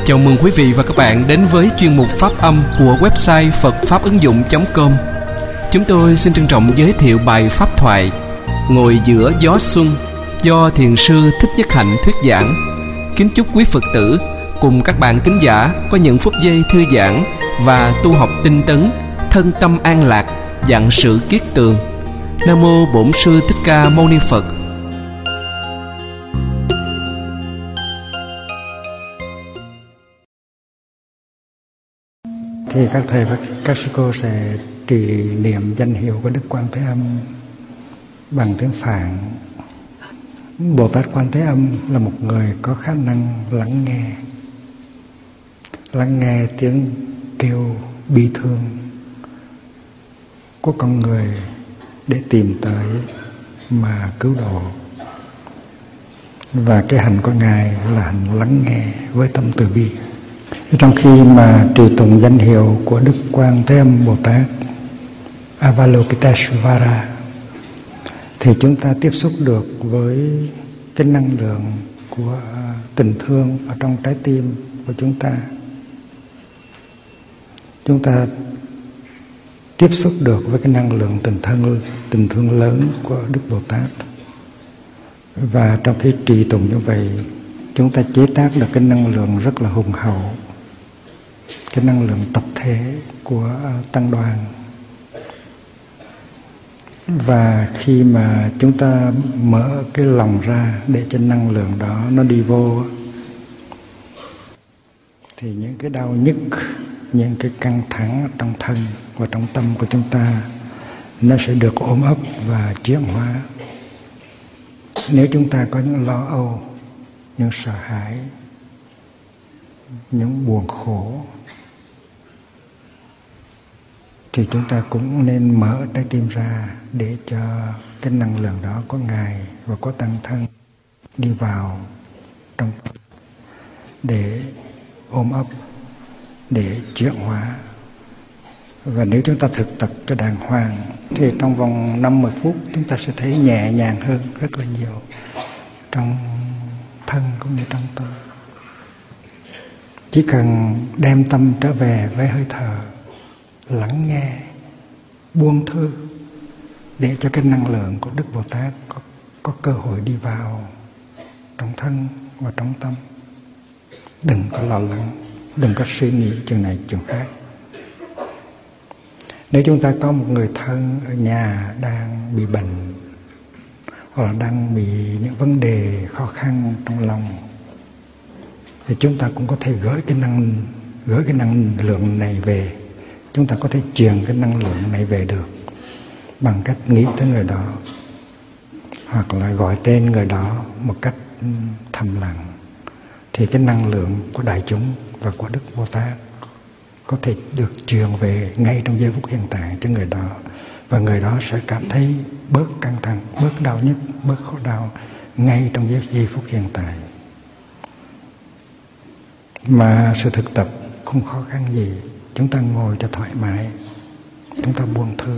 Chào mừng quý vị và các bạn đến với chuyên mục Pháp âm của website phậtfápứng dụng.com. Chúng tôi xin trân trọng giới thiệu bài pháp thoại Ngồi giữa gió xuân do Thiền sư Thích Nhất Hạnh thuyết giảng. Kính chúc quý Phật tử cùng các bạn thính giả có những phút giây thư giãn và tu học tinh tấn, thân tâm an lạc, vạn sự kiết tường. Nam mô Bổn Sư Thích Ca Mâu Ni Phật. Thì các thầy và các sư cô sẽ trì niệm danh hiệu của Đức Quan Thế Âm bằng tiếng Phạn. Bồ Tát Quan Thế Âm là một người có khả năng lắng nghe tiếng kêu bi thương của con người để tìm tới mà cứu độ. Và cái hành của Ngài là hành lắng nghe với tâm từ bi. Trong khi mà trì tụng danh hiệu của Đức Quan Thế Âm Bồ Tát Avalokiteshvara thì chúng ta tiếp xúc được với cái năng lượng của tình thương ở trong trái tim của chúng ta. Chúng ta tiếp xúc được với cái năng lượng tình thương lớn của Đức Bồ Tát. Và trong khi trì tụng như vậy, chúng ta chế tác được cái năng lượng rất là hùng hậu, cái năng lượng tập thể của tăng đoàn. Và khi mà chúng ta mở cái lòng ra để cho năng lượng đó nó đi vô, thì những cái đau nhức, những cái căng thẳng trong thân và trong tâm của chúng ta nó sẽ được ôm ấp và chuyển hóa. Nếu chúng ta có những lo âu, những sợ hãi, những buồn khổ, thì chúng ta cũng nên mở trái tim ra để cho cái năng lượng đó có Ngài và có tăng thân đi vào trong, để ôm ấp, để chuyển hóa. Và nếu chúng ta thực tập cho đàng hoàng thì trong vòng 50 phút chúng ta sẽ thấy nhẹ nhàng hơn rất là nhiều trong thân cũng như trong tâm. Chỉ cần đem tâm trở về với hơi thở, lắng nghe, buông thư để cho cái năng lượng của Đức Bồ Tát có cơ hội đi vào trong thân và trong tâm. Đừng có lo lắng, đừng có suy nghĩ chuyện này chuyện khác. Nếu chúng ta có một người thân ở nhà đang bị bệnh hoặc là đang bị những vấn đề khó khăn trong lòng, thì chúng ta cũng có thể gửi cái năng lượng này về. Chúng ta có thể truyền cái năng lượng này về được bằng cách nghĩ tới người đó, hoặc là gọi tên người đó một cách thầm lặng. Thì cái năng lượng của đại chúng và của Đức Bồ Tát có thể được truyền về ngay trong giây phút hiện tại cho người đó. Và người đó sẽ cảm thấy bớt căng thẳng, bớt đau nhức, bớt khổ đau ngay trong giây phút hiện tại. Mà sự thực tập không khó khăn gì. Chúng ta ngồi cho thoải mái, chúng ta buông thư.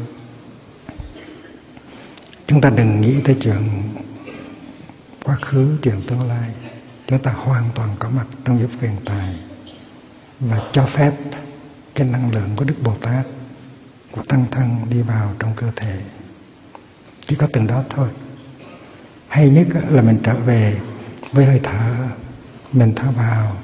Chúng ta đừng nghĩ tới chuyện quá khứ, chuyện tương lai. Chúng ta hoàn toàn có mặt trong giây phút hiện tại và cho phép cái năng lượng của Đức Bồ Tát, của tăng thân đi vào trong cơ thể. Chỉ có từng đó thôi. Hay nhất là mình trở về với hơi thở. Mình thở vào,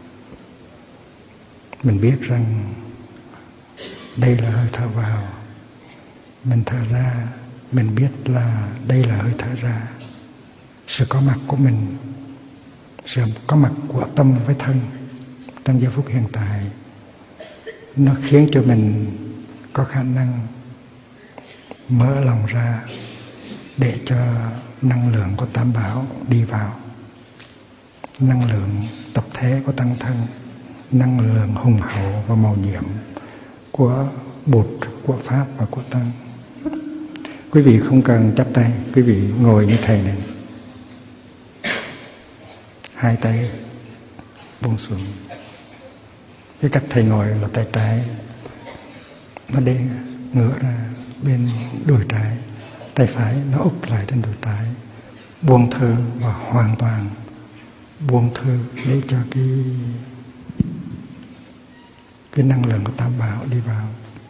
mình biết rằng đây là hơi thở vào. Mình thở ra, mình biết là đây là hơi thở ra. Sự có mặt của mình, sự có mặt của tâm với thân trong giây phút hiện tại, nó khiến cho mình có khả năng mở lòng ra để cho năng lượng của Tam Bảo đi vào. Năng lượng tập thể của tăng thân, năng lượng hùng hậu và màu nhiệm của Bụt, của Pháp và của Tăng. Quý vị không cần chắp tay, quý vị ngồi như thầy này. Hai tay buông xuống. Cái cách thầy ngồi là tay trái nó để ngửa ra bên đùi trái, tay phải nó úp lại trên đùi trái. Buông thư và hoàn toàn buông thư để cho cái cái năng lượng của tam bảo đi vào.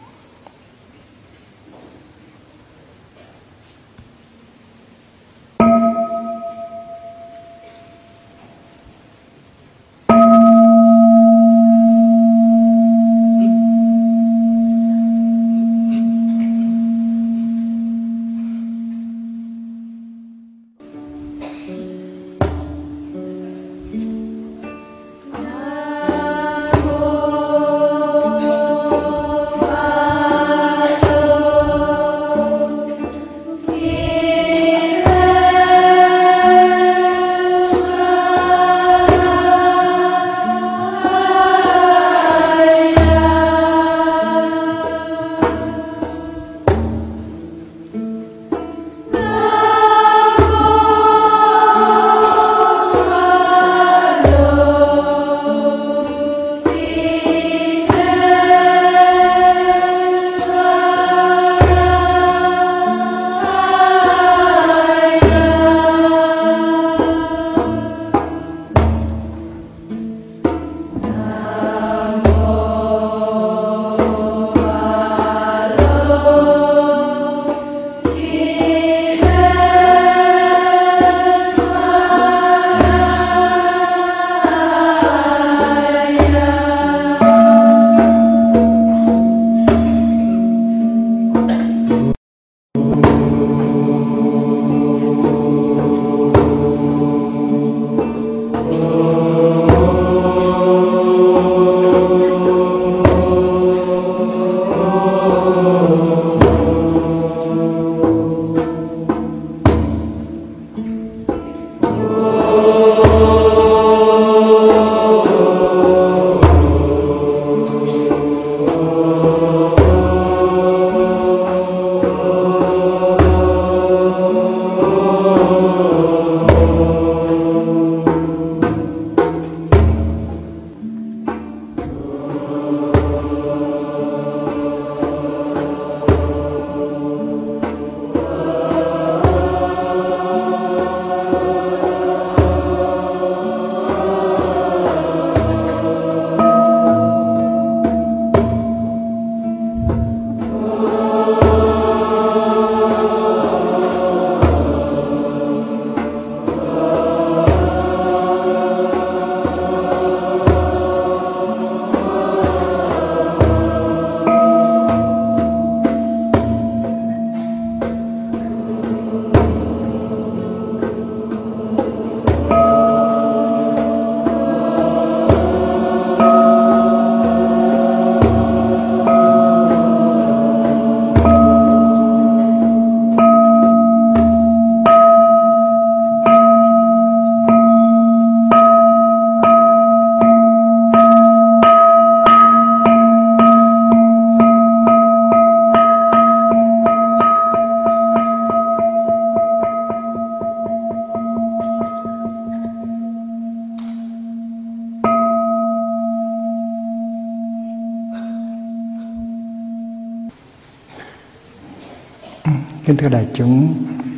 Kính thưa đại chúng,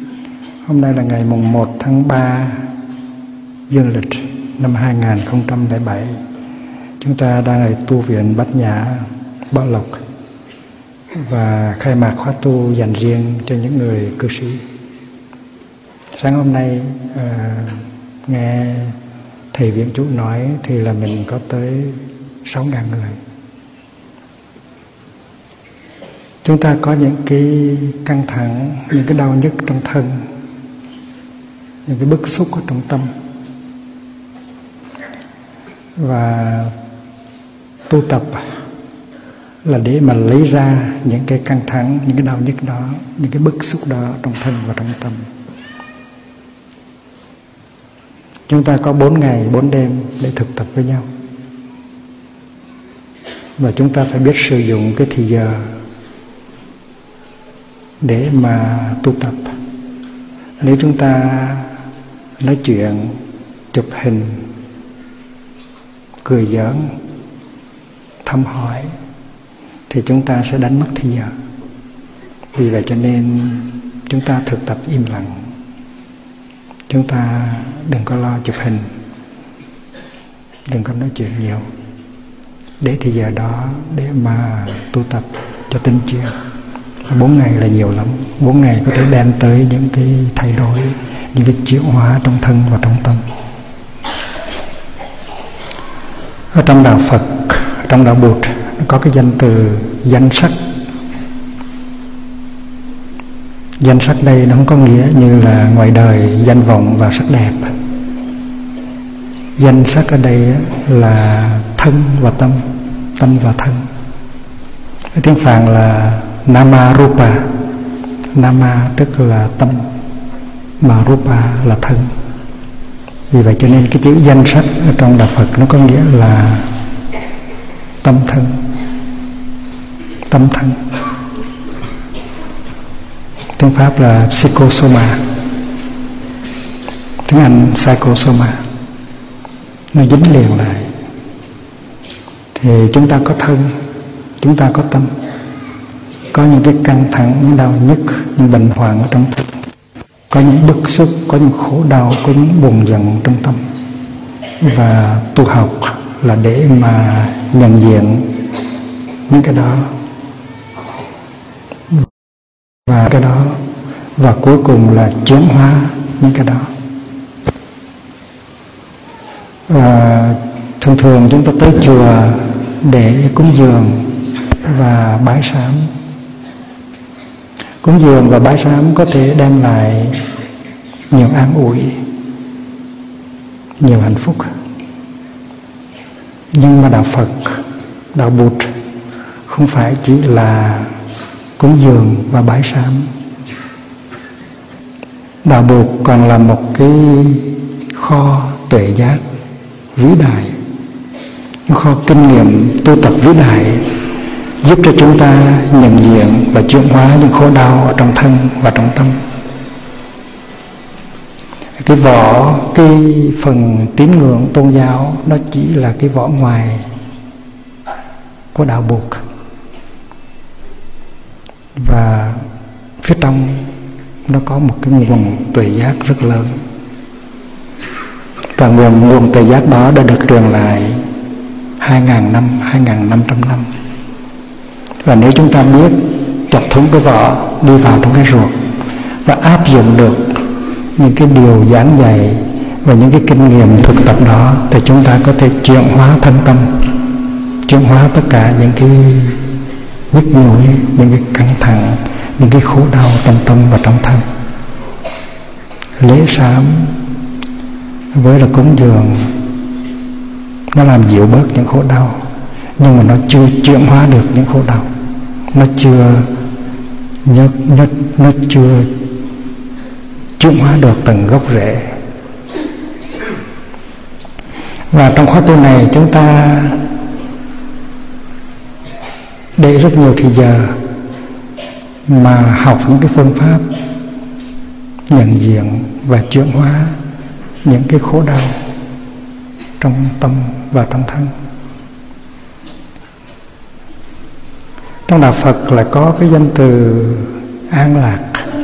hôm nay là ngày mùng 1 tháng 3 dương lịch năm 2007. Chúng ta đang ở tu viện Bát Nhã, Bảo Lộc và khai mạc khóa tu dành riêng cho những người cư sĩ. Sáng hôm nay nghe thầy viện chủ nói thì là mình có tới 6.000 người. Chúng ta có những cái căng thẳng, những cái đau nhức trong thân, những cái bức xúc ở trong tâm. Và tu tập là để mà lấy ra những cái căng thẳng, những cái đau nhức đó, những cái bức xúc đó trong thân và trong tâm. Chúng ta có 4 ngày 4 đêm để thực tập với nhau. Và chúng ta phải biết sử dụng cái thì giờ để mà tu tập. Nếu chúng ta nói chuyện, chụp hình, cười giỡn, thăm hỏi thì chúng ta sẽ đánh mất thì giờ. Vì vậy cho nên chúng ta thực tập im lặng. Chúng ta đừng có lo chụp hình, đừng có nói chuyện nhiều. để thì giờ đó để mà tu tập cho tinh chuyên. 4 ngày là nhiều lắm. 4 ngày có thể đem tới những cái thay đổi, những cái chuyển hóa trong thân và trong tâm. Ở trong đạo Phật, trong đạo Bụt có cái danh từ danh sắc. Danh sắc đây nó không có nghĩa như là ngoài đời danh vọng và sắc đẹp. Danh sắc ở đây là thân và tâm, tâm và thân. Tiếng Phạn là Nama Rupa. Nama tức là tâm, mà Rupa là thân. Vì vậy cho nên cái chữ danh sắc ở trong đạo Phật nó có nghĩa là tâm thân. Tâm thân. Tiếng Pháp là psychosoma, tiếng Anh psychosoma. Nó dính liền lại. Thì chúng ta có thân, chúng ta có tâm. Có những cái căng thẳng, những đau nhức, những bệnh hoạn ở trong thân. Có những bức xúc, có những khổ đau, có những buồn giận trong tâm. Và tu học là để mà nhận diện những cái đó. Và cái đó, và cuối cùng là chuyển hóa những cái đó. Thường thường chúng ta tới chùa để cúng dường và bái sám. Cúng dường và bái sám có thể đem lại nhiều an ủi, nhiều hạnh phúc. Nhưng mà đạo Phật, đạo Bụt không phải chỉ là cúng dường và bái sám. Đạo Bụt còn là một cái kho tuệ giác vĩ đại, một kho kinh nghiệm tu tập vĩ đại, giúp cho chúng ta nhận diện và chuyển hóa những khổ đau ở trong thân và trong tâm. Cái phần tín ngưỡng tôn giáo nó chỉ là cái vỏ ngoài của đạo Bụt, và phía trong nó có một cái nguồn tuệ giác rất lớn. Và nguồn tuệ giác đó đã được truyền lại 2.000 năm, 2.500 năm. Và nếu chúng ta biết chọc thủng cái vỏ, đi vào trong cái ruột và áp dụng được những cái điều giảng dạy và những cái kinh nghiệm thực tập đó, thì chúng ta có thể chuyển hóa thân tâm, chuyển hóa tất cả những cái nhức nhối, những cái căng thẳng, những cái khổ đau trong tâm và trong thân. Lễ sám với là cúng dường nó làm dịu bớt những khổ đau, nhưng mà nó chưa chuyển hóa được những khổ đau. Nó chưa chuyển hóa được tầng gốc rễ. Và trong khóa tu này chúng ta để rất nhiều thời giờ mà học những cái phương pháp nhận diện và chuyển hóa những cái khổ đau trong tâm và trong thân. Trong đạo Phật lại có cái danh từ an lạc.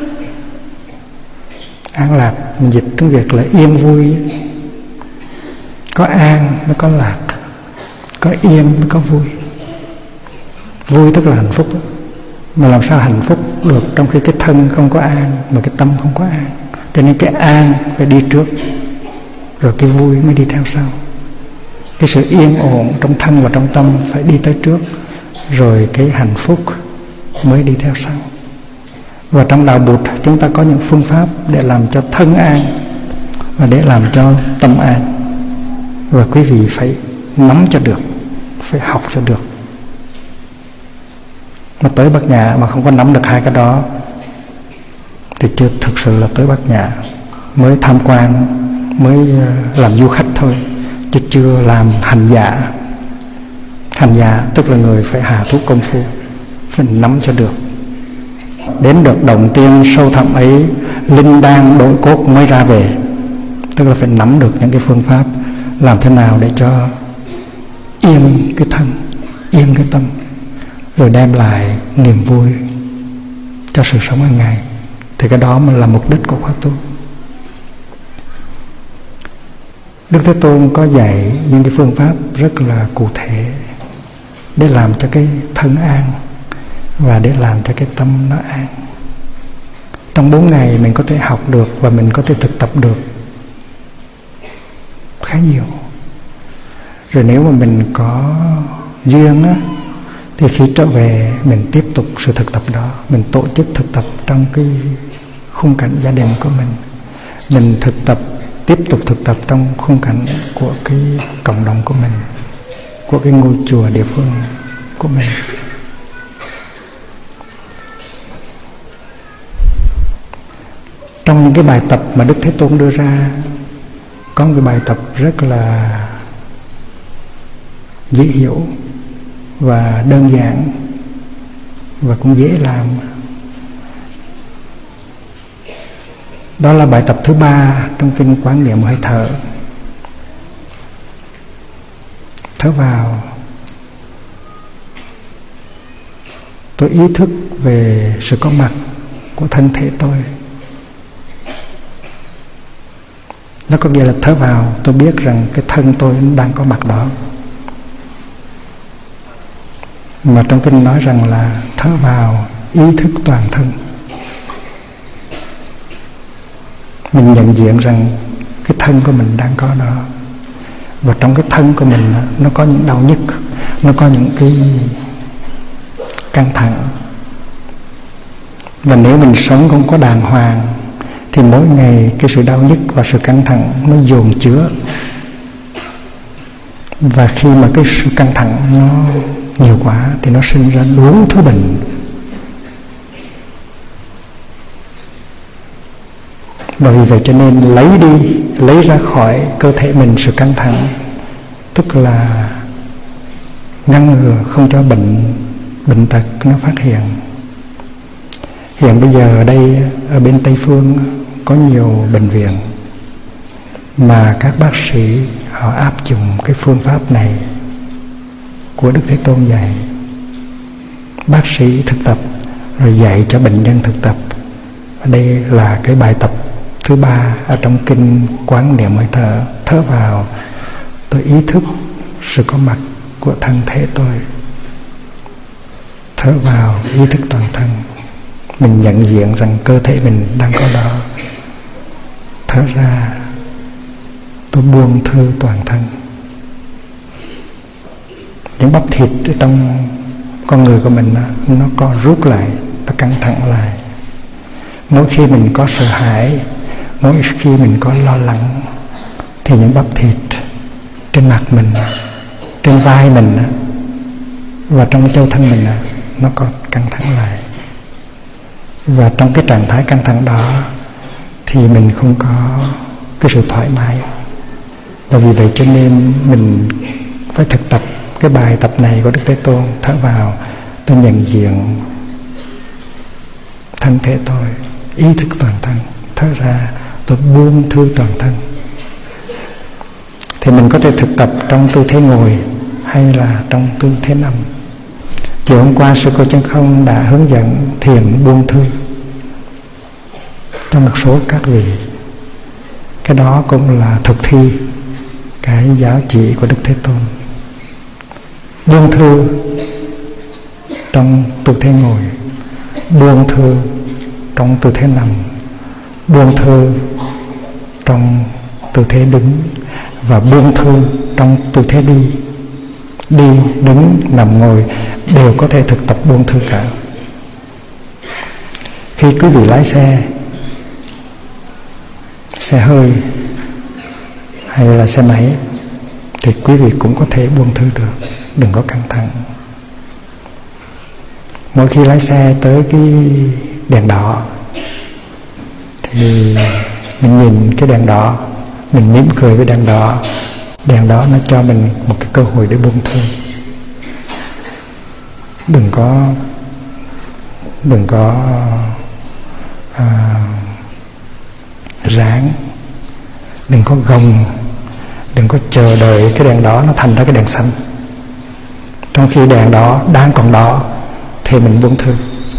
An lạc mình dịch tiếng Việt là yên vui. Có an mới có lạc, có yên mới có vui. Vui tức là hạnh phúc. Mà làm sao hạnh phúc được trong khi cái thân không có an mà cái tâm không có an? Cho nên cái an phải đi trước, rồi cái vui mới đi theo sau. Cái sự yên ổn trong thân và trong tâm phải đi tới trước, rồi cái hạnh phúc mới đi theo sau. Và trong đạo Bụt chúng ta có những phương pháp để làm cho thân an và để làm cho tâm an. Và quý vị phải nắm cho được, phải học cho được. Mà tới Bát Nhã mà không có nắm được hai cái đó thì chưa thực sự là tới Bát Nhã. Mới tham quan, mới làm du khách thôi, chứ chưa làm hành giả. Hành giả tức là người phải hạ thuốc công phu, phải nắm cho được. Đến được động tiên sâu thẳm ấy, linh đan đổi cốt mới ra về. Tức là phải nắm được những cái phương pháp làm thế nào để cho yên cái thân, yên cái tâm, rồi đem lại niềm vui cho sự sống hàng ngày. Thì cái đó mới là mục đích của khóa tu. Đức Thế Tôn có dạy những cái phương pháp rất là cụ thể. để làm cho cái thân an và để làm cho cái tâm nó an. Trong 4 ngày mình có thể học được và mình có thể thực tập được khá nhiều. Rồi nếu mà mình có duyên á, thì khi trở về mình tiếp tục sự thực tập đó. Mình tổ chức thực tập trong cái khung cảnh gia đình của mình. Mình tiếp tục thực tập trong khung cảnh của cái cộng đồng của mình, của cái ngôi chùa địa phương của mình. Trong những cái bài tập mà Đức Thế Tôn đưa ra, có một cái bài tập rất là dễ hiểu và đơn giản và cũng dễ làm. Đó là bài tập thứ 3 trong kinh Quán Niệm Hơi Thở. Thở vào, tôi ý thức về sự có mặt của thân thể tôi. Nó có nghĩa là thở vào tôi biết rằng cái thân tôi đang có mặt đó. Mà trong kinh nói rằng là thở vào ý thức toàn thân. Mình nhận diện rằng cái thân của mình đang có đó. Và trong cái thân của mình nó có những đau nhức, nó có những cái căng thẳng. Và nếu mình sống không có đàng hoàng thì mỗi ngày cái sự đau nhức và sự căng thẳng nó dồn chứa. Và khi mà cái sự căng thẳng nó nhiều quá thì nó sinh ra đủ thứ bệnh. Và vì vậy cho nên lấy ra khỏi cơ thể mình sự căng thẳng, tức là ngăn ngừa không cho bệnh tật nó phát hiện. Hiện bây giờ ở đây, ở bên Tây Phương có nhiều bệnh viện mà các bác sĩ họ áp dụng cái phương pháp này của Đức Thế Tôn dạy. Bác sĩ thực tập rồi dạy cho bệnh nhân thực tập. Ở đây là cái bài tập thứ 3 ở trong kinh Quán Niệm Hơi Thở. Thở vào tôi ý thức sự có mặt của thân thể tôi. Thở vào ý thức toàn thân. Mình nhận diện rằng cơ thể mình đang có đó. Thở ra tôi buông thư toàn thân. Những bắp thịt ở trong con người của mình nó co rút lại, nó căng thẳng lại. Mỗi khi mình có sợ hãi, mỗi khi mình có lo lắng thì những bắp thịt trên mặt mình, trên vai mình và trong châu thân mình nó có căng thẳng lại. Và trong cái trạng thái căng thẳng đó thì mình không có cái sự thoải mái. Và vì vậy cho nên mình phải thực tập cái bài tập này của Đức Thế Tôn. Thở vào tôi nhận diện thân thể tôi, ý thức toàn thân. Thở ra tôi buông thư toàn thân. Thì mình có thể thực tập trong tư thế ngồi hay là trong tư thế nằm. Chiều hôm qua sư cô Chân Không đã hướng dẫn thiền buông thư cho một số các vị. Cái đó cũng là thực thi cái giáo chỉ của Đức Thế Tôn. Buông thư trong tư thế ngồi, buông thư trong tư thế nằm, buông thư trong tư thế đứng và buông thư trong tư thế đi. Đi, đứng, nằm, ngồi đều có thể thực tập buông thư cả. Khi quý vị lái xe hơi hay là xe máy thì quý vị cũng có thể buông thư được, đừng có căng thẳng. Mỗi khi lái xe tới cái đèn đỏ thì mình nhìn cái đèn đỏ, mình mỉm cười với đèn đỏ. Đèn đó nó cho mình một cái cơ hội để buông thư. Đừng có ráng, đừng có gồng, đừng có chờ đợi cái đèn đỏ nó thành ra cái đèn xanh. Trong khi đèn đó đang còn đỏ thì mình buông thư.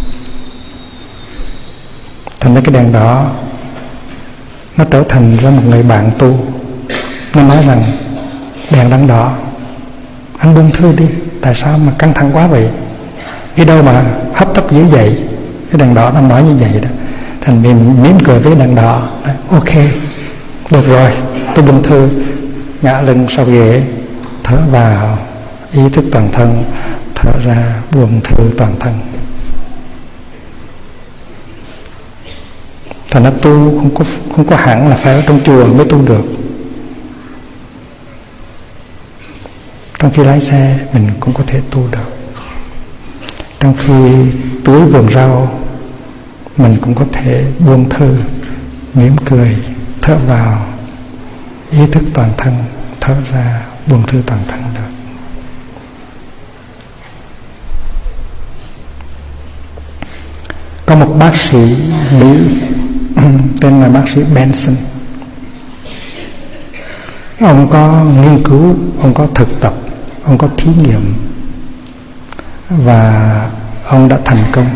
Thành ra cái đèn đỏ nó trở thành ra một người bạn tu. Nó nói rằng đèn đang đỏ, anh buông thư đi, tại sao mà căng thẳng quá vậy, đi đâu mà hấp tấp dữ vậy. Cái đàn đỏ nó nói như vậy đó. Thành mình mỉm cười với đàn đỏ, ok, được rồi, tôi buông thư, ngã lưng sau ghế, thở vào ý thức toàn thân, thở ra buông thư toàn thân. Thành ra tu không có hẳn là phải ở trong chùa mới tu được. Trong khi lái xe mình cũng có thể tu được. Trong khi tưới vườn rau mình cũng có thể buông thư, mỉm cười, thở vào ý thức toàn thân, thở ra buông thư toàn thân được. Có một bác sĩ Mỹ tên là bác sĩ Benson. Ông có nghiên cứu, ông có thực tập, ông có thí nghiệm, và ông đã thành công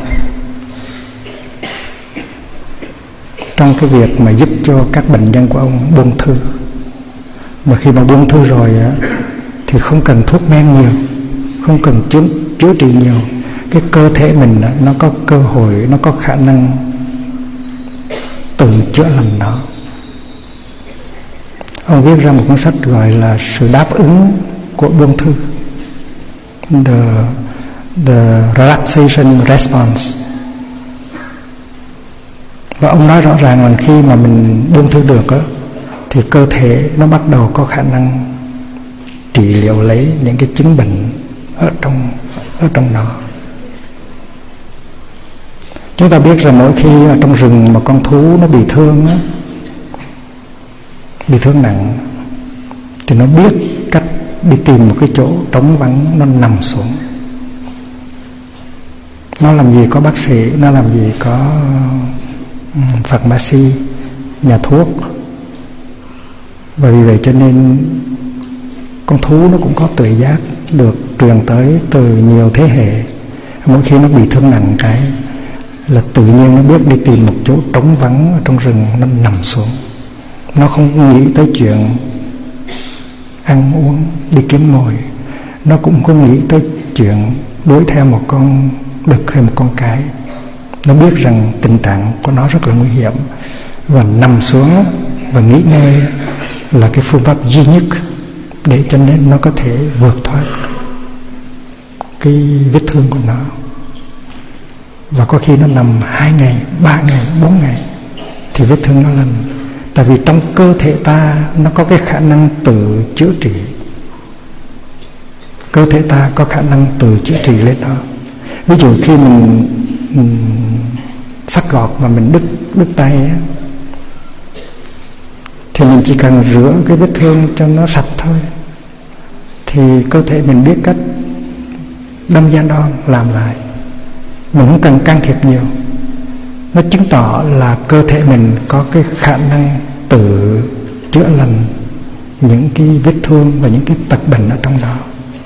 trong cái việc mà giúp cho các bệnh nhân của ông buông thư. Mà khi mà buông thư rồi thì không cần thuốc men nhiều, không cần chữa trị nhiều. Cái cơ thể mình nó có cơ hội, nó có khả năng tự chữa lành nó. Ông viết ra một cuốn sách gọi là Sự đáp ứng của buông thư, The Relaxation Response. Và ông nói rõ ràng là khi mà mình buông thư được thì cơ thể nó bắt đầu có khả năng trị liệu lấy những cái chứng bệnh ở trong nó. Chúng ta biết rằng mỗi khi ở trong rừng mà con thú nó bị thương nặng, thì nó biết cách đi tìm một cái chỗ trống vắng, nó nằm xuống. Nó làm gì có bác sĩ, nó làm gì có pharmacy, nhà thuốc. Và vì vậy cho nên con thú nó cũng có tuệ giác được truyền tới từ nhiều thế hệ. Mỗi khi nó bị thương nặng cái là tự nhiên nó biết đi tìm một chỗ trống vắng ở trong rừng, nó nằm xuống. Nó không nghĩ tới chuyện ăn uống, đi kiếm mồi. Nó cũng không nghĩ tới chuyện đuổi theo một con đực hay một con cái. Nó biết rằng tình trạng của nó rất là nguy hiểm, và nằm xuống và nghỉ ngơi là cái phương pháp duy nhất để cho nên nó có thể vượt thoát cái vết thương của nó. Và có khi nó nằm 2 ngày, 3 ngày, 4 ngày thì vết thương nó lành. Tại vì trong cơ thể ta nó có cái khả năng tự chữa trị. Cơ thể ta có khả năng tự chữa trị lên đó. Ví dụ khi mình sắc gọt mà mình đứt tay thì mình chỉ cần rửa cái vết thương cho nó sạch thôi, thì cơ thể mình biết cách đâm da đòn làm lại. Mình không cần can thiệp nhiều. Nó chứng tỏ là cơ thể mình có cái khả năng tự chữa lành những cái vết thương và những cái tật bệnh ở trong đó.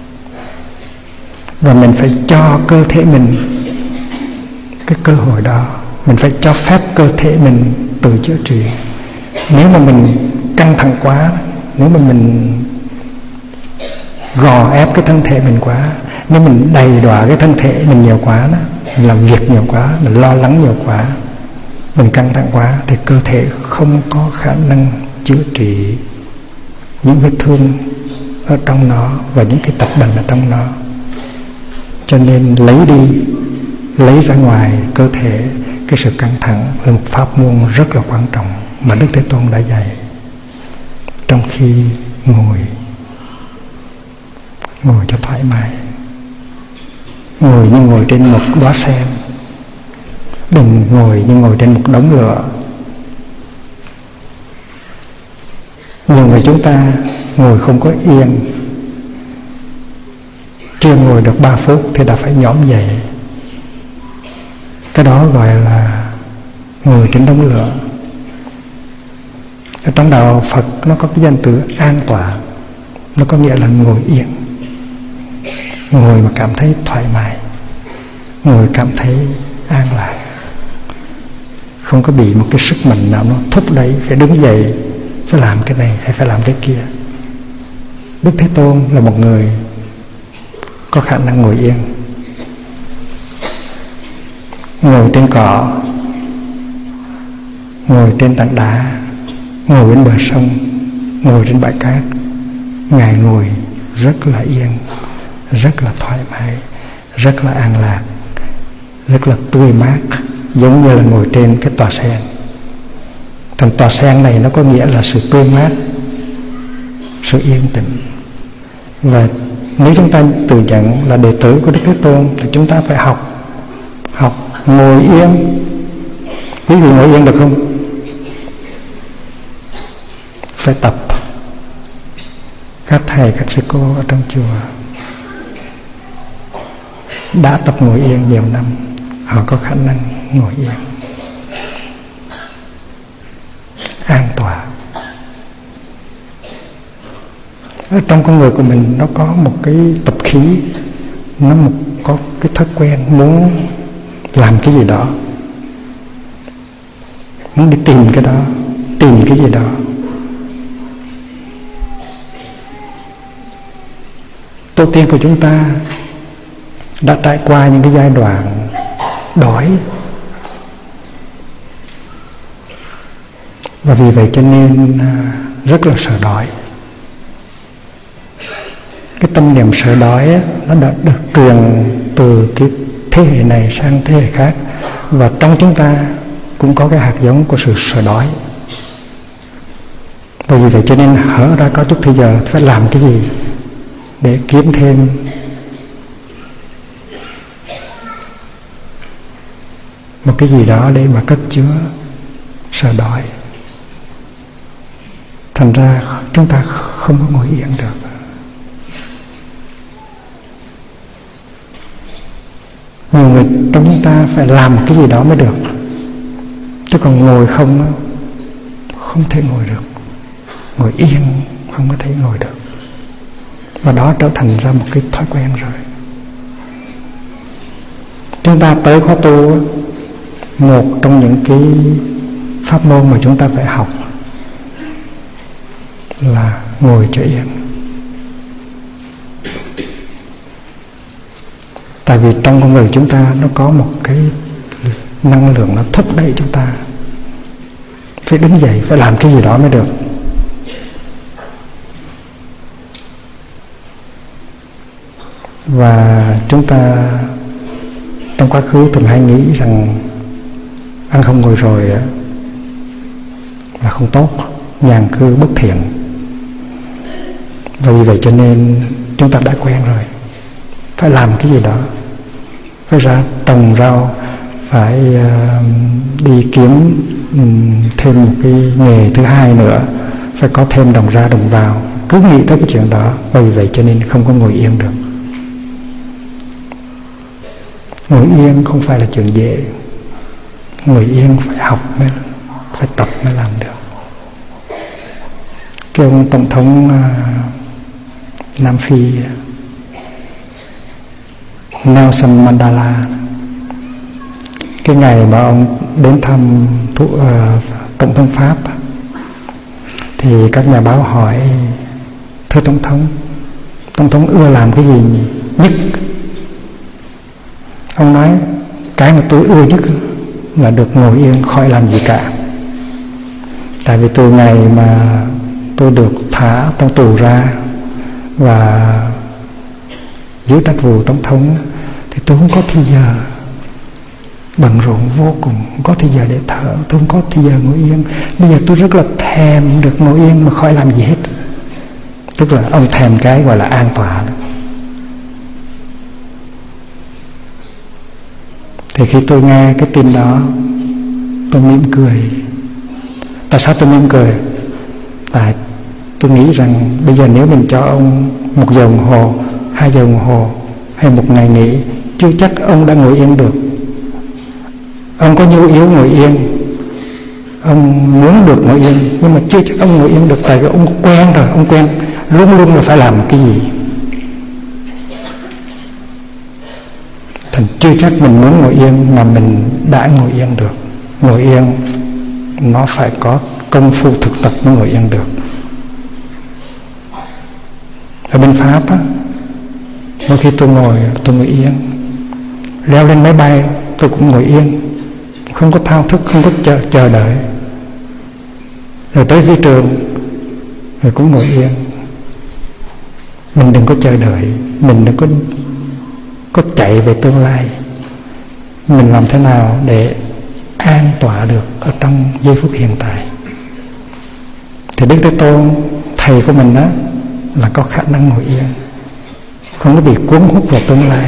Và mình phải cho cơ thể mình cái cơ hội đó. Mình phải cho phép cơ thể mình tự chữa trị. Nếu mà mình căng thẳng quá, nếu mà mình gò ép cái thân thể mình quá, nếu mình đầy đọa cái thân thể mình nhiều quá đó, mình làm việc nhiều quá, mình lo lắng nhiều quá, mình căng thẳng quá, thì cơ thể không có khả năng chữa trị những vết thương ở trong nó và những cái tật bệnh ở trong nó. Cho nên lấy ra ngoài cơ thể cái sự căng thẳng là một pháp môn rất là quan trọng mà Đức Thế Tôn đã dạy. Trong khi ngồi cho thoải mái, ngồi như ngồi trên một đóa sen, đừng ngồi như ngồi trên một đống lửa. Nhiều người chúng ta ngồi không có yên, chưa ngồi được 3 phút thì đã phải nhõm dậy. Cái đó gọi là ngồi trên đống lửa. Ở trong đạo Phật nó có cái danh từ an tọa, nó có nghĩa là ngồi yên, ngồi mà cảm thấy thoải mái, ngồi cảm thấy an lạc, không có bị một cái sức mạnh nào nó thúc đẩy phải đứng dậy, phải làm cái này hay phải làm cái kia. Đức Thế Tôn là một người có khả năng ngồi yên, ngồi trên cỏ, ngồi trên tảng đá, ngồi bên bờ sông, ngồi trên bãi cát. Ngài ngồi rất là yên, rất là thoải mái, rất là an lạc, rất là tươi mát, giống như là ngồi trên cái tòa sen. Thành tòa sen này nó có nghĩa là sự tươi mát, sự yên tĩnh. Và nếu chúng ta tự nhận là đệ tử của Đức Thế Tôn thì chúng ta phải học ngồi yên. Quý vị ngồi yên được không? Phải tập. Các thầy, các sư cô ở trong chùa đã tập ngồi yên nhiều năm, họ có khả năng ngồi yên an toàn. Ở trong con người của mình nó có một cái tập khí, nó có cái thói quen muốn làm cái gì đó, muốn đi tìm cái đó, tìm cái gì đó. Tổ tiên của chúng ta đã trải qua những cái giai đoạn đói, và vì vậy cho nên rất là sợ đói. Cái tâm niệm sợ đói ấy, nó đã được truyền từ cái thế hệ này sang thế hệ khác, và trong chúng ta cũng có cái hạt giống của sự sợ đói. Và vì vậy cho nên hở ra có chút thời giờ phải làm cái gì để kiếm thêm một cái gì đó để mà cất chứa sợ đói. Thành ra chúng ta không có ngồi yên được. Nhiều người trong chúng ta phải làm cái gì đó mới được, chứ còn ngồi không thể ngồi được. Ngồi yên không có thể ngồi được, và đó trở thành ra một cái thói quen rồi. Chúng ta tới khóa tu, một trong những cái pháp môn mà chúng ta phải học là ngồi cho yên. Tại vì trong con người chúng ta nó có một cái năng lượng nó thúc đẩy chúng ta phải đứng dậy, phải làm cái gì đó mới được. Và chúng ta trong quá khứ thường hay nghĩ rằng ăn không ngồi rồi là không tốt, nhàn cư bất thiện. Và vì vậy cho nên chúng ta đã quen rồi, phải làm cái gì đó, phải ra trồng rau, phải đi kiếm thêm một cái nghề thứ hai nữa, phải có thêm đồng ra đồng vào. Cứ nghĩ tới cái chuyện đó, và vì vậy cho nên không có ngồi yên được. Ngồi yên không phải là chuyện dễ. Ngồi yên phải học mới, phải tập mới làm được. Cái ông tổng thống Nam Phi Nelson Mandela, cái ngày mà ông đến thăm tổng thống Pháp, thì các nhà báo hỏi: thưa tổng thống ưa làm cái gì nhất? Ông nói: cái mà tôi ưa nhất là được ngồi yên khỏi làm gì cả. Tại vì từ ngày mà tôi được thả trong tù ra và giữ trách vụ tổng thống thì tôi không có thời giờ, bận rộn vô cùng, không có thời giờ để thở, tôi không có thời giờ ngồi yên. Bây giờ tôi rất là thèm được ngồi yên mà khỏi làm gì hết. Tức là ông thèm cái gọi là an toàn. Thì khi tôi nghe cái tin đó, tôi mỉm cười. Tại sao tôi mỉm cười? Tại tôi nghĩ rằng bây giờ nếu mình cho ông 1 giờ đồng hồ, 2 giờ đồng hồ hay 1 ngày nghỉ, chưa chắc ông đã ngồi yên được. Ông có nhu yếu ngồi yên, ông muốn được ngồi yên, nhưng mà chưa chắc ông ngồi yên được. Tại vì ông quen rồi, ông quen luôn luôn là phải làm cái gì. Thành chưa chắc mình muốn ngồi yên mà mình đã ngồi yên được. Ngồi yên nó phải có công phu thực tập mới ngồi yên được. Ở bên Pháp á, Mỗi khi tôi ngồi yên. Leo lên máy bay tôi cũng ngồi yên, không có thao thức, không có chờ đợi. Rồi tới phi trường rồi cũng ngồi yên. Mình đừng có chờ đợi, mình đừng có chạy về tương lai. Mình làm thế nào để an tọa được ở trong giây phút hiện tại. Thì Đức Thế Tôn, thầy của mình đó, là có khả năng ngồi yên, không có bị cuốn hút vào tương lai.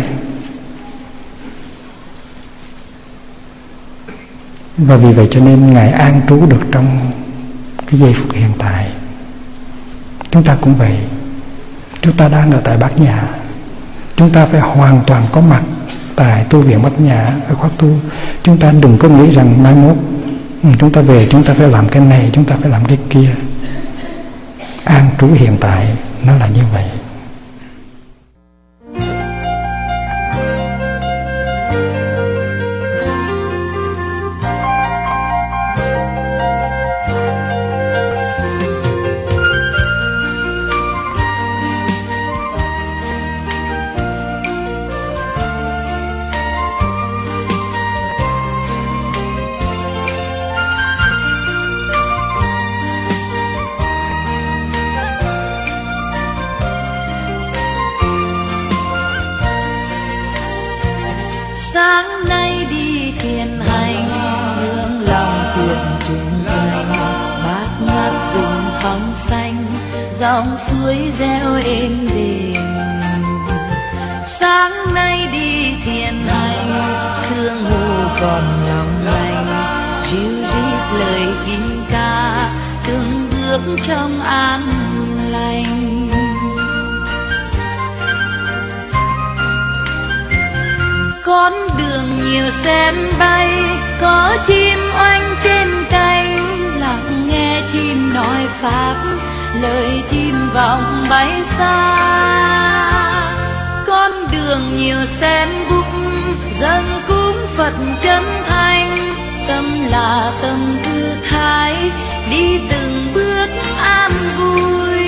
Và vì vậy cho nên Ngài an trú được trong cái giây phút hiện tại. Chúng ta cũng vậy. Chúng ta đang ở tại Bát Nhã, chúng ta phải hoàn toàn có mặt tại tu viện Bát Nhã ở khóa tu. Chúng ta đừng có nghĩ rằng mai mốt chúng ta về chúng ta phải làm cái này, chúng ta phải làm cái kia. An trú hiện tại nó là như vậy. Sáng nay đi thiền hành, hướng lòng thiền chung quanh, bát ngát rừng thắm xanh, dòng suối reo êm đềm. Sáng nay đi thiền hành, sương mù còn long lanh, ríu rít lời chim ca, từng bước trong an lành. Con đường nhiều sen bay, có chim oanh trên cánh, lặng nghe chim nói pháp, lời chim vọng bay xa. Con đường nhiều sen búp, dâng cúng Phật chân thành, tâm là tâm thư thái, đi từng bước an vui.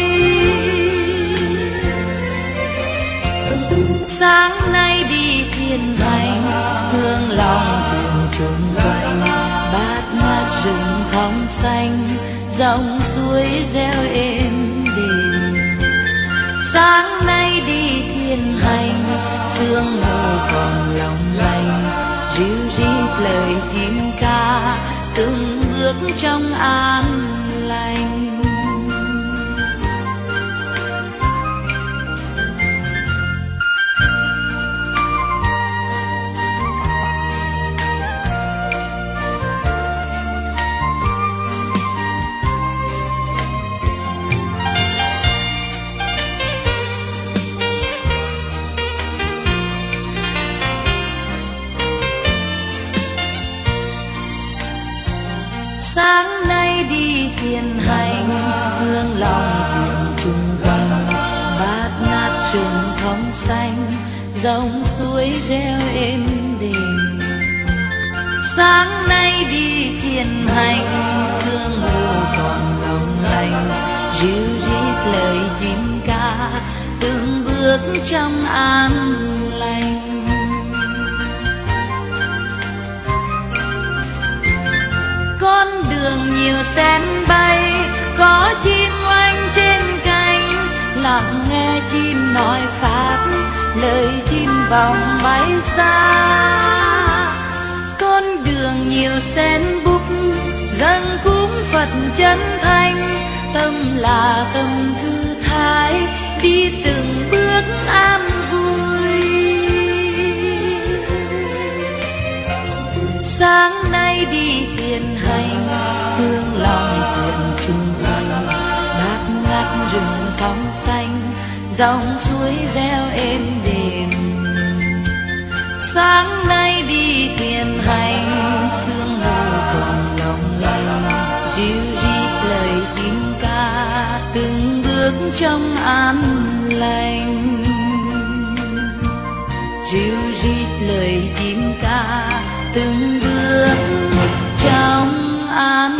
Sáng nay đi thiền hành, hương lòng thiền chung quanh, bát ngát rừng thắm xanh, dòng suối reo êm đềm. Sáng nay đi thiền hành, sương mù còn long lanh, ríu rít lời chim ca, từng bước trong an lành. Sáng nay đi thiền hành, hương lòng thiền chung quanh, bát ngát rừng thắm xanh, dòng suối reo êm đềm. Sáng nay đi thiền hành, sương mù còn long lanh, ríu rít lời chim ca, từng bước trong an lành. Con đường nhiều sen bay, có chim oanh trên cánh, lặng nghe chim nói pháp, lời chim vọng bay xa. Con đường nhiều sen búp, dâng cúng Phật chân thành, tâm là tâm thư thái, đi từng bước an vui. Sáng nay đi thiền hành, hương lòng thiền chung quanh, bát ngát rừng thắm xanh, dòng suối reo êm đềm. Sáng nay đi thiền hành, sương mù còn long lanh, ríu rít lời chim ca, từng bước trong an lành. Ríu rít lời chim ca, từng bước trong an